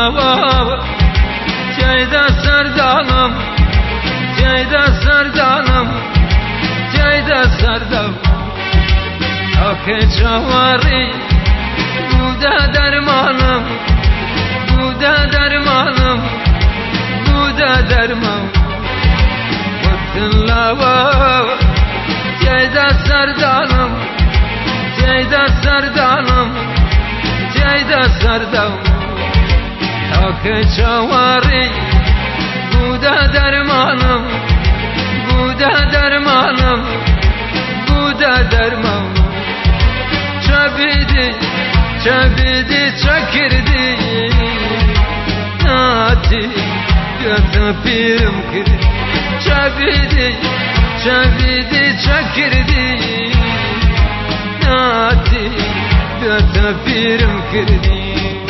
lava Ceyda sardanım Ceyda sardanım Ceyda sardanım Akı çavari Bu da dermanım Bu da dermanım Bu da dermanım Bıktın lava Ceyda sardanım Ceyda sardanım Ceyda sardanım Akı çavari Bu da dermanım Bu da dermanım Bu da dermanım Çabidi Çabidi çakirdi Nati Götü pirim kiri Çabidi Çabidi çakirdi Nati Götü pirim kiri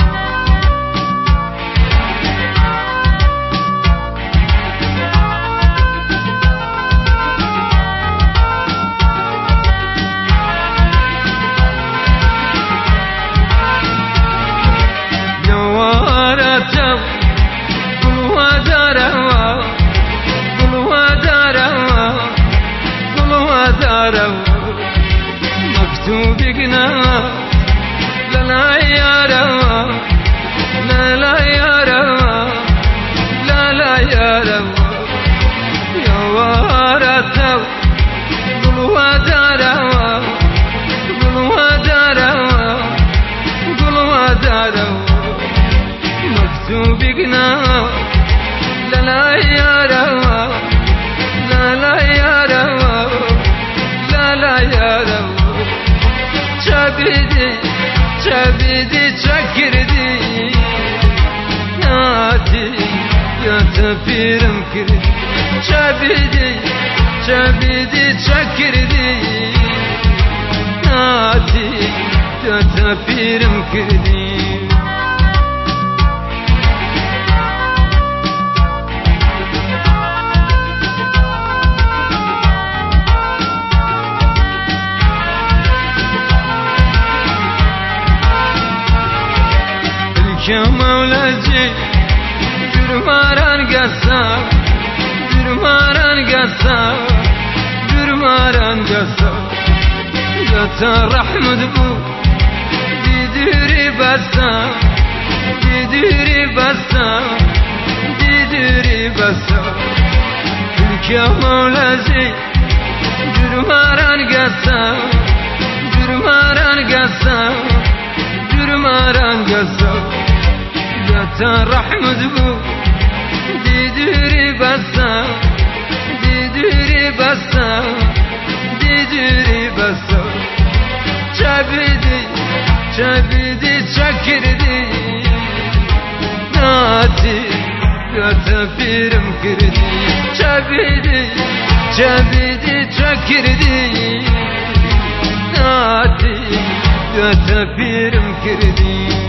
مكتوبنا لا لا يا روا لا لا يا روا لا لا يا روا يا وارثو قلوا داروا قلوا داروا قلوا داروا مكتوبنا لا لا يا روا لا لا يا روا لا لا يا روا Çabidi, çabidi çakirdi Nati, yatı pirim kirdi Çabidi, çabidi çakirdi Nati, yatı pirim kirdi Ya Mevlacı Gürmaran gasa Gürmaran gasa Gürmaran gasa Yata rahmet bu Didiri basa Didiri basa Didiri basa Ya Mevlacı Gürmaran gasa Gürmaran gasa Gürmaran gasa Yata rahmet bu Didiri basa Didiri basa Didiri basa Çabidi Çabidi çakirdi Nati Yata pirim kirdi Çabidi Çabidi çakirdi Nati Yata pirim kirdi